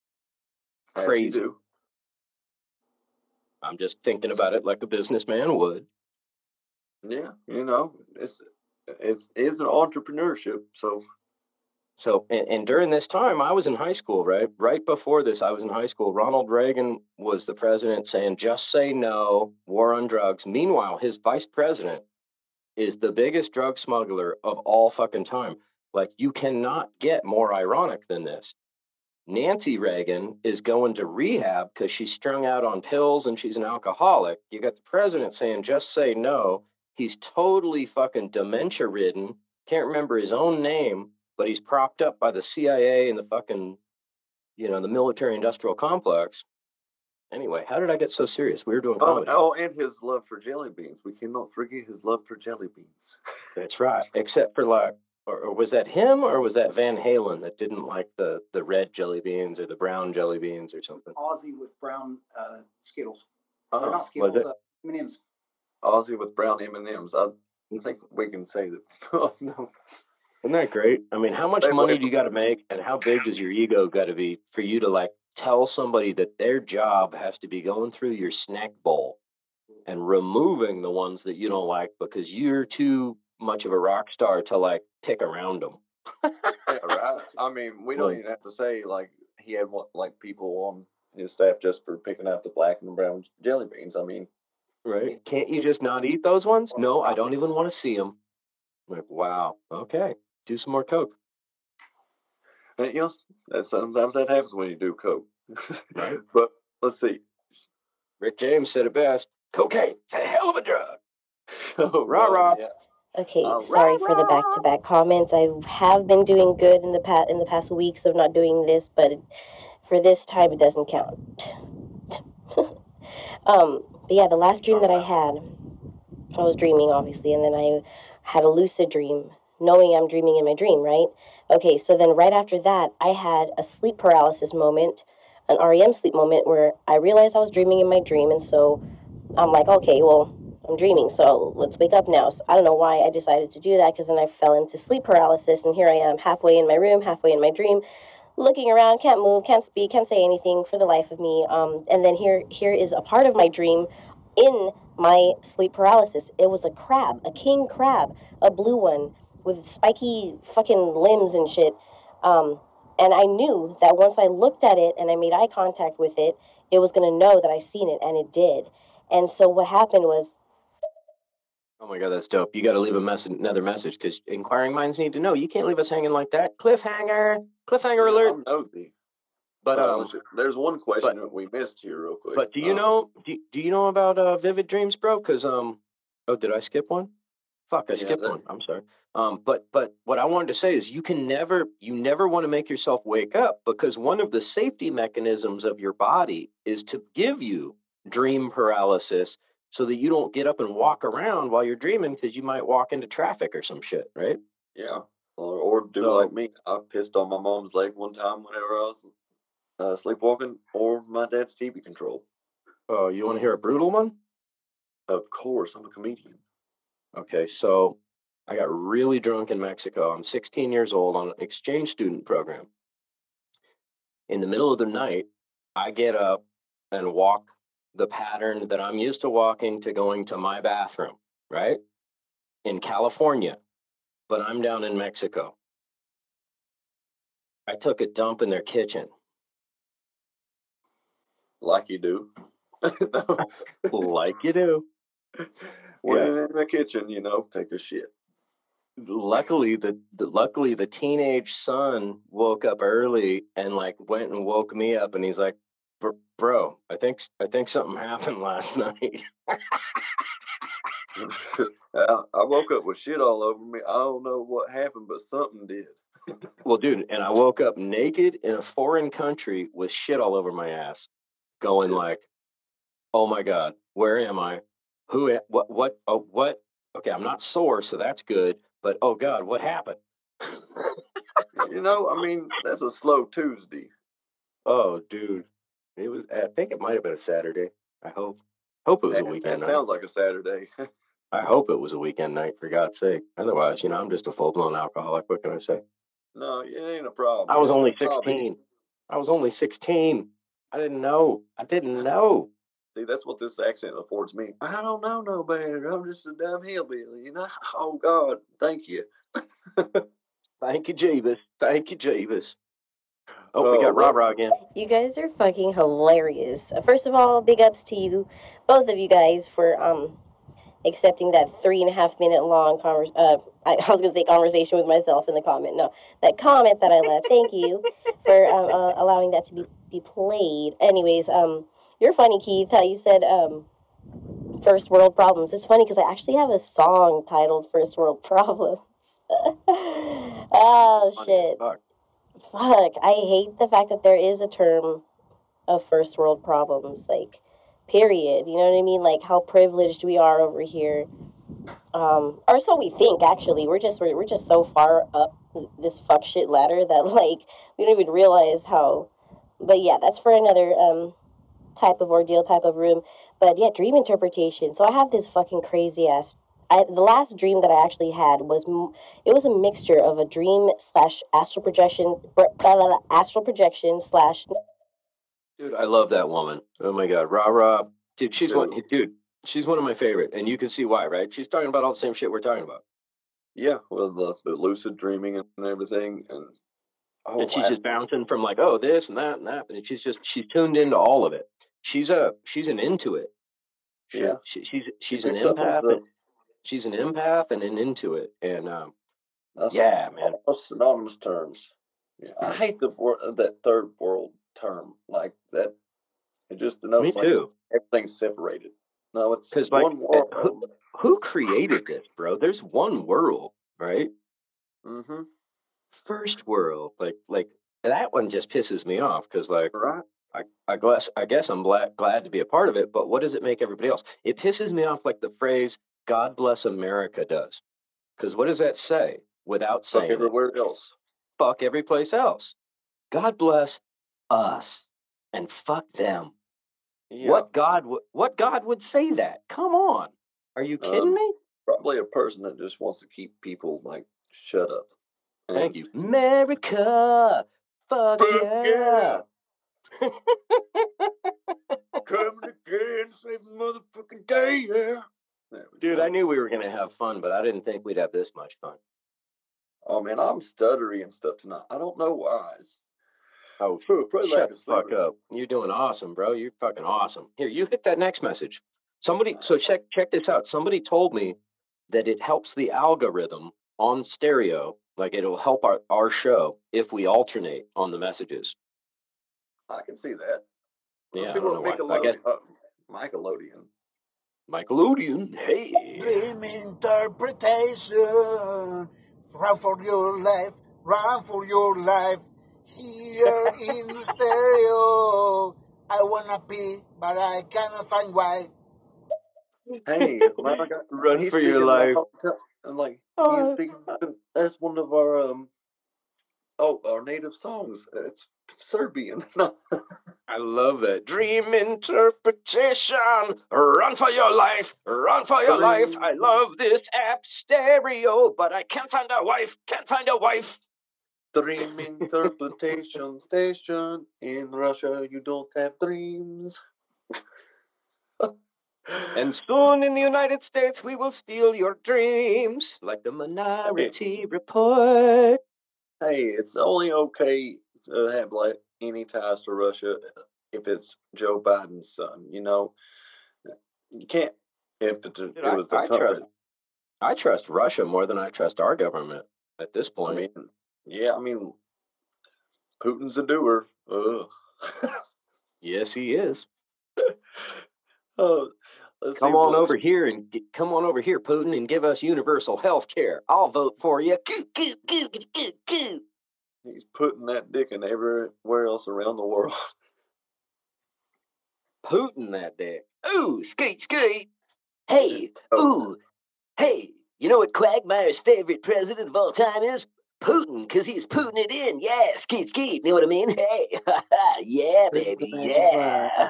Crazy. As you do. I'm just thinking about it like a businessman would. Yeah, it's an entrepreneurship. So, and during this time, I was in high school, right? Right before this, I was in high school. Ronald Reagan was the president saying, just say no, war on drugs. Meanwhile, his vice president is the biggest drug smuggler of all fucking time. Like, you cannot get more ironic than this. Nancy Reagan is going to rehab because she's strung out on pills and she's an alcoholic. You got the president saying, just say no. He's totally fucking dementia ridden. Can't remember his own name, but he's propped up by the CIA and the fucking, the military industrial complex. Anyway, how did I get so serious? We were doing comedy. Oh, and his love for jelly beans. We cannot forget his love for jelly beans. That's right. Except for or was that him, or was that Van Halen that didn't like the red jelly beans or the brown jelly beans or something? Ozzy with brown Skittles. Not Skittles, M&Ms. Ozzy with brown M&Ms. I think we can say that. Oh, no. Isn't that great? I mean, how much money do you got to make, and how big does your ego got to be for you to tell somebody that their job has to be going through your snack bowl and removing the ones that you don't like because you're too much of a rock star to pick around them? Yeah, right. I mean, we don't even have to say he had people on his staff just for picking out the black and brown jelly beans. I mean, right? Can't you just not eat those ones? No, I don't even want to see them. Wow. Okay, do some more coke. And, sometimes that happens when you do coke. Right. But let's see. Rick James said it best. Cocaine, it's a hell of a drug. Oh, rah. Yeah. Okay, sorry for the back-to-back comments. I have been doing good in the past weeks of not doing this, but for this time it doesn't count. But yeah, the last dream that I had, I was dreaming obviously, and then I had a lucid dream, knowing I'm dreaming in my dream, right? Okay, so then right after that, I had a sleep paralysis moment, an REM sleep moment, where I realized I was dreaming in my dream, and so I'm like, okay, well, I'm dreaming, so let's wake up now. So I don't know why I decided to do that, because then I fell into sleep paralysis, and here I am, halfway in my room, halfway in my dream, looking around, can't move, can't speak, can't say anything for the life of me. And then here is a part of my dream in my sleep paralysis. It was a crab, a king crab, a blue one with spiky fucking limbs and shit. And I knew that once I looked at it and I made eye contact with it, it was going to know that I seen it, and it did. And so what happened was, Oh my God, that's dope. You got to leave another message because inquiring minds need to know. You can't leave us hanging like that. Cliffhanger alert. I'm nosy. But there's one question but that we missed here real quick. but do you know about vivid dreams, bro? Because oh, did I skip one? Fuck, I skipped one. I'm sorry. But what I wanted to say is you never want to make yourself wake up, because one of the safety mechanisms of your body is to give you dream paralysis so that you don't get up and walk around while you're dreaming, because you might walk into traffic or some shit, right? Yeah. Or do So- like me. I pissed on my mom's leg one time whenever I was sleepwalking, or my dad's TV control. Oh, you want to hear a brutal one? Of course, I'm a comedian. Okay, so I got really drunk in Mexico. I'm 16 years old on an exchange student program. In the middle of the night, I get up and walk the pattern that I'm used to walking to going to my bathroom, right? In California, but I'm down in Mexico. I took a dump in their kitchen. Like you do. No. Like you do. When Yeah. you're in the kitchen, take a shit. Luckily, the teenage son woke up early and like went and woke me up, and he's like, "Bro, I think something happened last night." I woke up with shit all over me. I don't know what happened, but something did. Well, dude, and I woke up naked in a foreign country with shit all over my ass, going like, "Oh my God, where am I? Who? What? Oh, what? Okay, I'm not sore, so that's good. But oh God, what happened?" That's a slow Tuesday. Oh, dude, it was. I think it might have been a Saturday. I hope it was a weekend That night. sounds like a Saturday. I hope it was a weekend night, for God's sake. Otherwise, I'm just a full-blown alcoholic. What can I say? No, it ain't a problem. I was man. only That's a hobby. 16. I was only 16. I didn't know. See, that's what this accent affords me. I don't know no better. I'm just a dumb hillbilly, Oh, God, thank you. Thank you, Jeebus. Thank you, Jeebus. Oh, we got Rob again. you guys are fucking hilarious. First of all, big ups to you, both of you guys, for accepting that 3.5 minute long I was gonna say conversation with myself in the comment. No, that comment that I left. Thank you for allowing that to be played. Anyways, you're funny, Keith. How you said first world problems. It's funny because I actually have a song titled "First World Problems." Oh shit! Fuck! I hate the fact that there is a term of first world problems. Like, period. You know what I mean? Like how privileged we are over here. Or so we think. Actually, we're just so far up this fuck shit ladder that like we don't even realize how. But yeah, that's for another type of ordeal, type of room. But yeah, dream interpretation. So I have this fucking crazy ass. The last dream that I actually had was a mixture of a dream / astral projection / Dude, I love that woman. Oh my God, rah. Dude, she's one of my favorite, and you can see why, right? She's talking about all the same shit we're talking about. Yeah, well, the lucid dreaming and everything, and she's just bouncing from like, oh, this and that, and she's tuned into all of it. She's an intuit. Yeah, she's an empath. She's an empath and an intuit, and yeah, man. Synonymous terms. Yeah, I hate that third world term like that. It just denotes like everything's separated. No, it's because one world. Who created this, bro? There's one world, right? Mm-hmm. First world, like that one just pisses me off because like right. I guess I'm glad to be a part of it, but what does it make everybody else? It pisses me off like the phrase "God bless America" does, because what does that say without saying everywhere else? Fuck every place else. God bless us and fuck them. Yeah. What God would say that? Come on, are you kidding me? Probably a person that just wants to keep people like shut up. Thank you, America. Fuck yeah. Coming again, save motherfucking day, yeah. Dude, I knew we were gonna have fun, but I didn't think we'd have this much fun. Oh man, I'm stuttery and stuff tonight. I don't know why. Oh, shut the fuck up. You're doing awesome, bro. You're fucking awesome. Here, you hit that next message. So check this out. Somebody told me that it helps the algorithm on stereo, like it'll help our show if we alternate on the messages. I can see that. Let's Yeah, see I don't what know why. I guess Nickelodeon. hey. Dream interpretation. Run for your life. Run for your life. Here in stereo. I wanna pee, but I cannot find why. Hey, Run he's for your speaking life. and like he's speaking. That's one of our our native songs. It's Serbian. I love that. Dream interpretation. Run for your life. Run for your life. I love this app stereo, but I can't find a wife. Can't find a wife. Dream interpretation station. In Russia, you don't have dreams. And soon in the United States, we will steal your dreams, like the Minority Report. Hey, it's only okay to have like any ties to Russia if it's Joe Biden's son. You know, you can't. If it was the country. I trust Russia more than I trust our government at this point. I mean, Putin's a doer. Yes, he is. Come on over here, Putin, and give us universal health care. I'll vote for you. He's putting that dick in everywhere else around the world. Putin that dick. Ooh, skate. Hey, ooh, hey. You know what Quagmire's favorite president of all time is? Putin, because he's putting it in. Yeah, skate. You know what I mean? Hey, yeah, baby, yeah.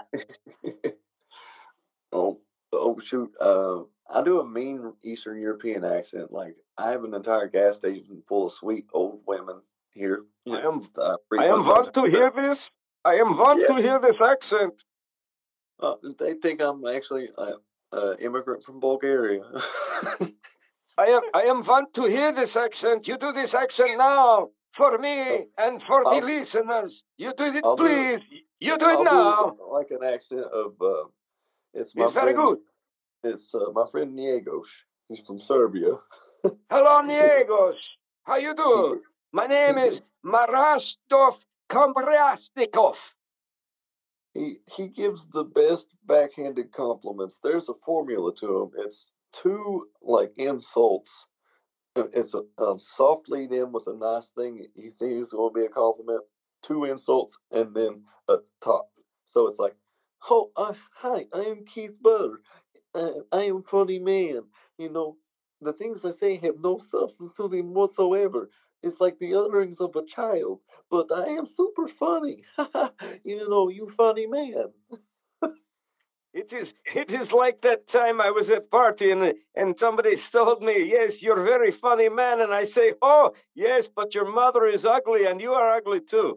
Oh, shoot. I do a mean Eastern European accent. Like, I have an entire gas station full of sweet old women here. I am want to hear this. I am want to hear this accent. They think I'm actually an immigrant from Bulgaria. I am want to hear this accent. You do this accent now for me and for the listeners. You do it, please. You do it now. Like an accent of. It's very good. It's my friend Niegos. He's from Serbia. Hello, Niegos. How you do? My name is Marastov Kombrasnikov. He gives the best backhanded compliments. There's a formula to him. It's 2 like insults. It's a soft lead in with a nice thing you think is going to be a compliment. 2 insults and then a top. So it's like, hi, I am Keith Butter. I am funny man. You know, the things I say have no substance to them whatsoever. It's like the utterings of a child, but I am super funny. You know, you funny man. It is like that time I was at party and somebody told me, yes, you're a very funny man. And I say, oh, yes, but your mother is ugly and you are ugly too.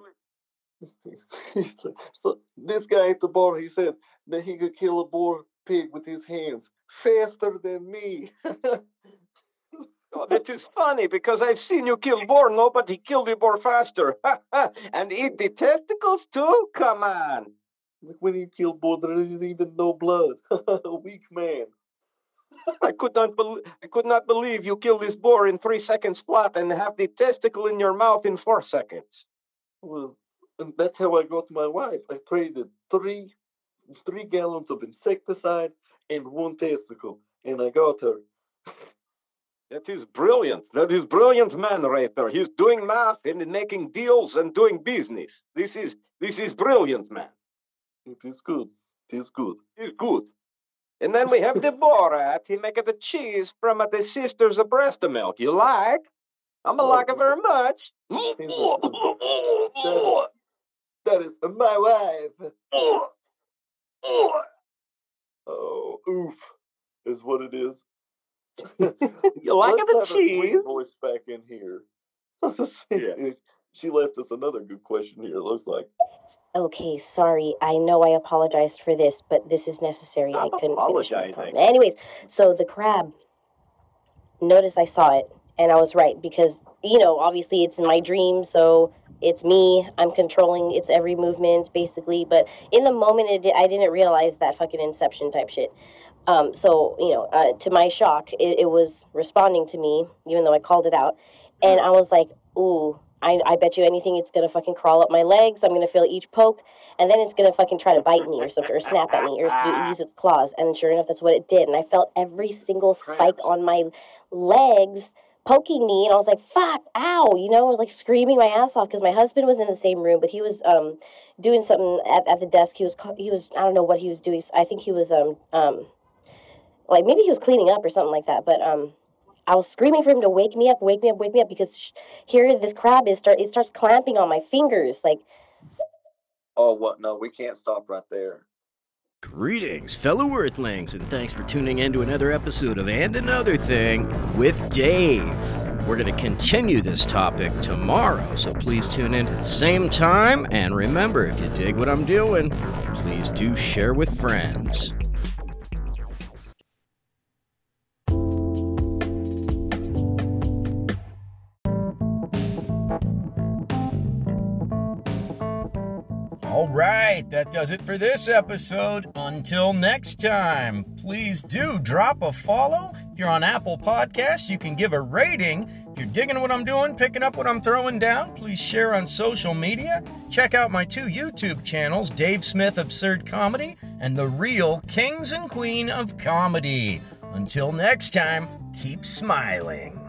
So this guy at the bar, he said that he could kill a boar pig with his hands faster than me. Oh, that is funny because I've seen you kill boar. Nobody killed the boar faster. And eat the testicles too? Come on. When you kill boar, there is even no blood. A weak man. I could not believe you killed this boar in 3 seconds flat and have the testicle in your mouth in 4 seconds. Well, and that's how I got my wife. I traded 3 gallons of insecticide and 1 testicle, and I got her. That is brilliant. That is brilliant man right there. He's doing math and making deals and doing business. This is brilliant, man. It is good. It is good. It's good. And then we have the Borat. He make the cheese from the sister's breast milk. You like? I'm like it very much. That is my wife. Oh, oof, is what it is. You like Let's the have cheese? A sweet voice back in here. Yeah. She left us another good question here, it looks like. Okay, sorry. I know I apologized for this, but this is necessary. I couldn't finish my poem. apologizing. Anyways, so the crab, notice I saw it, and I was right, because, you know, obviously it's in my dream, so it's me. I'm controlling its every movement, basically, but in the moment, I didn't realize that fucking Inception type shit. So, to my shock, it was responding to me, even though I called it out. And I was like, ooh, I bet you anything it's going to fucking crawl up my legs. I'm going to feel each poke. And then it's going to fucking try to bite me or something, or snap at me, or use its claws. And sure enough, that's what it did. And I felt every single spike on my legs poking me. And I was like, fuck, ow, I was like screaming my ass off because my husband was in the same room, but he was doing something at the desk. He was, I don't know what he was doing. I think he was, like maybe he was cleaning up or something like that. But I was screaming for him to wake me up, because here this crab it starts clamping on my fingers, like. Oh, what? No, we can't stop right there. Greetings, fellow Earthlings, and thanks for tuning in to another episode of And Another Thing with Dave. We're going to continue this topic tomorrow, so please tune in at the same time. And remember, if you dig what I'm doing, please do share with friends. All right, that does it for this episode. Until next time, please do drop a follow. If you're on Apple Podcasts, you can give a rating. If you're digging what I'm doing, picking up what I'm throwing down, please share on social media. Check out my 2 YouTube channels, Dave Smith Absurd Comedy and The Real Kings and Queen of Comedy. Until next time, keep smiling.